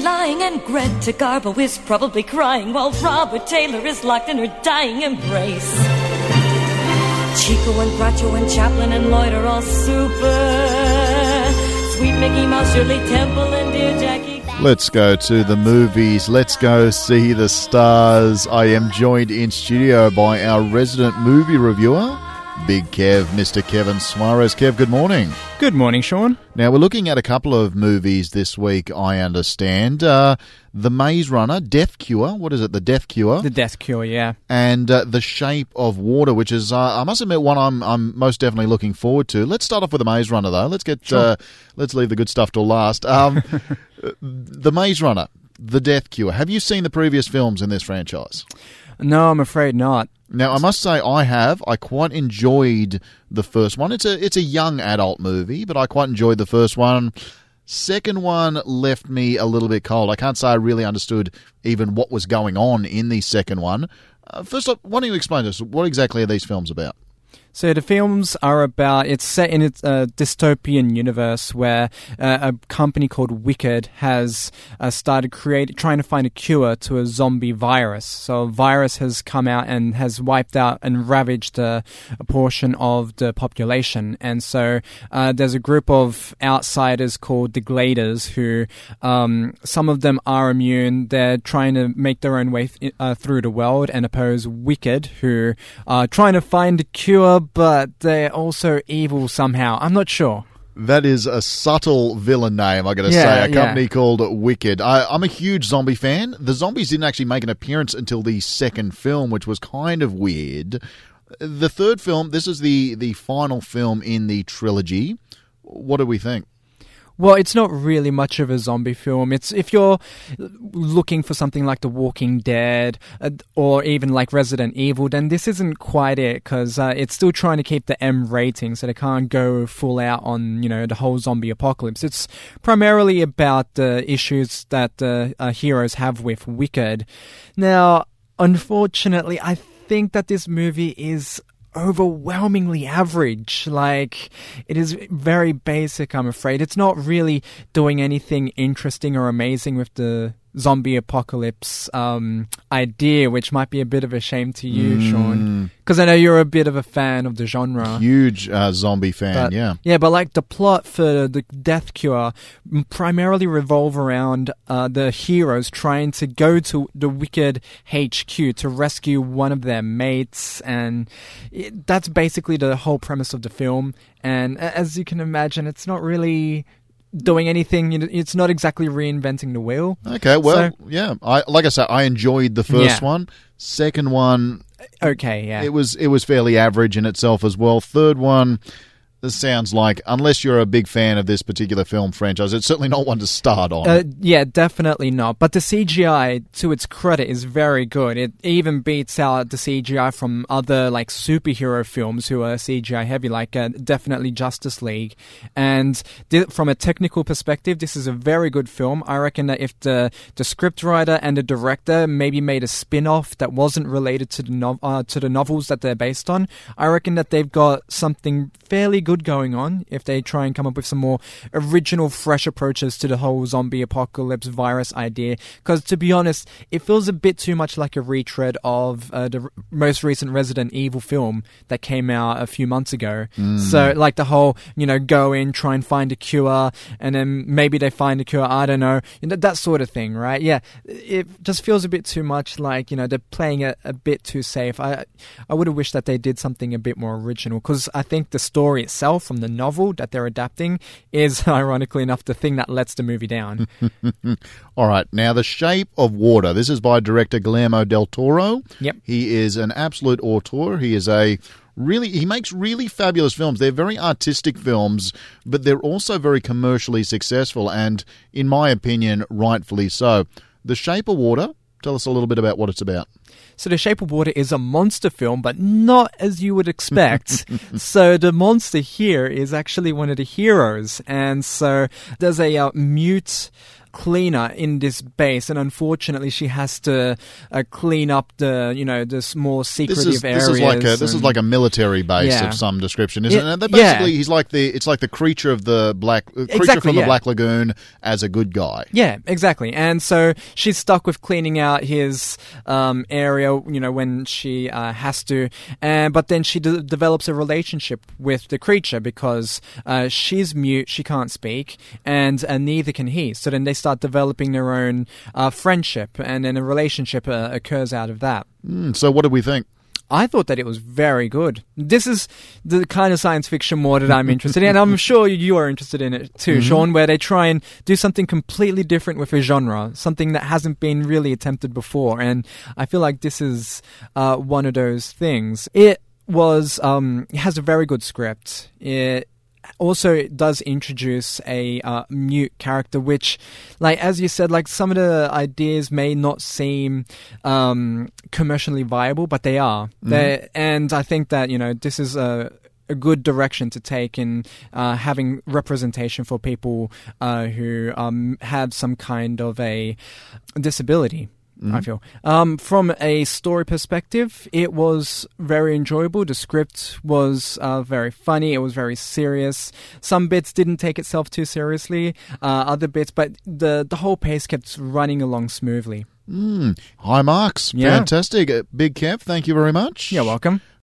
lying, and Greta Garbo is probably crying while Robert Taylor is locked in her dying embrace. Chico and Groucho and Chaplin and Lloyd are all super. Sweet Mickey Mouse, Shirley Temple, and dear Jackie. Let's go to the movies. Let's go see the stars. I am joined in studio by our resident movie reviewer, Big Kev, Mr. Kevin Suarez. Kev, good morning. Good morning, Sean. Now, we're looking at a couple of movies this week, I understand. The Maze Runner, Death Cure. What is it? The Death Cure? The Death Cure, yeah. And The Shape of Water, which is, I must admit, one I'm most definitely looking forward to. Let's start off with The Maze Runner, though. Let's leave the good stuff till last. The Maze Runner, The Death Cure. Have you seen the previous films in this franchise? No, I'm afraid not. Now, I must say I have. I quite enjoyed the first one. It's a young adult movie, but I quite enjoyed the first one. Second one left me a little bit cold. I can't say I really understood even what was going on in the second one. First off, why don't you explain to us, what exactly are these films about? So the films are about, it's set in a dystopian universe where a company called Wicked has started trying to find a cure to a zombie virus. So a virus has come out and has wiped out and ravaged a portion of the population. And so there's a group of outsiders called the Gladers who, some of them are immune. They're trying to make their own way through the world and oppose Wicked, who are trying to find a cure, but they're also evil somehow. I'm not sure. That is a subtle villain name, I got to say. A company called Wicked. I'm a huge zombie fan. The zombies didn't actually make an appearance until the second film, which was kind of weird. The third film, this is the final film in the trilogy. What do we think? Well, it's not really much of a zombie film. It's if you're looking for something like The Walking Dead or even like Resident Evil, then this isn't quite it, because it's still trying to keep the M rating, so they can't go full out on, the whole zombie apocalypse. It's primarily about the issues that the heroes have with Wicked. Now, unfortunately, I think that this movie is overwhelmingly average. Like, it is very basic, I'm afraid. It's not really doing anything interesting or amazing with the zombie apocalypse idea, which might be a bit of a shame to you, Sean, because I know you're a bit of a fan of the genre. Huge zombie fan, yeah. Yeah, but like the plot for the Death Cure primarily revolve around the heroes trying to go to the Wicked HQ to rescue one of their mates, and that's basically the whole premise of the film. And as you can imagine, it's not really doing anything. It's not exactly reinventing the wheel. Okay, well, yeah. Like I said, I enjoyed the first one. Second one, okay, yeah. It was fairly average in itself as well. Third one, this sounds like, unless you're a big fan of this particular film franchise, it's certainly not one to start on. Yeah, definitely not. But the CGI, to its credit, is very good. It even beats out the CGI from other like superhero films who are CGI heavy, like definitely Justice League. And from a technical perspective, this is a very good film. I reckon that if the scriptwriter and the director maybe made a spin-off that wasn't related to the novels that they're based on, I reckon that they've got something fairly good going on if they try and come up with some more original, fresh approaches to the whole zombie apocalypse virus idea. Because to be honest, it feels a bit too much like a retread of the most recent Resident Evil film that came out a few months ago. So like the whole, go in, try and find a cure, and then maybe they find a cure, I don't know, that sort of thing, right? Yeah, it just feels a bit too much like, they're playing it a bit too safe. I would have wished that they did something a bit more original, because I think the story itself from the novel that they're adapting is, ironically enough, the thing that lets the movie down. All right, now The Shape of Water. This is by director Guillermo del Toro. Yep. He is an absolute auteur. He makes really fabulous films. They're very artistic films, but they're also very commercially successful, and in my opinion, rightfully so. The Shape of Water, tell us a little bit about what it's about. So The Shape of Water is a monster film, but not as you would expect. So the monster here is actually one of the heroes. And so there's a mute cleaner in this base, and unfortunately she has to clean up the more secretive areas. This is like a military base of some description, isn't it? And basically, he's like the creature of the the Black Lagoon as a good guy. Yeah, exactly. And so she's stuck with cleaning out his area, when she has to. But then she develops a relationship with the creature because she's mute, she can't speak, and neither can he. So then they start developing their own friendship, and then a relationship occurs out of that. So what did we think? I thought that it was very good. This is the kind of science fiction more that I'm interested in, and I'm sure you are interested in it too, Sean, where they try and do something completely different with a genre, something that hasn't been really attempted before, and I feel like this is one of those things. It has a very good script. It also does introduce a mute character, which, as you said, some of the ideas may not seem commercially viable, but they are. And I think that this is a good direction to take in having representation for people who have some kind of a disability. I feel. From a story perspective, it was very enjoyable. The script was very funny. It was very serious. Some bits didn't take itself too seriously. Other bits, but the whole pace kept running along smoothly. High marks. Yeah. Fantastic. Big Kev, thank you very much. You're welcome.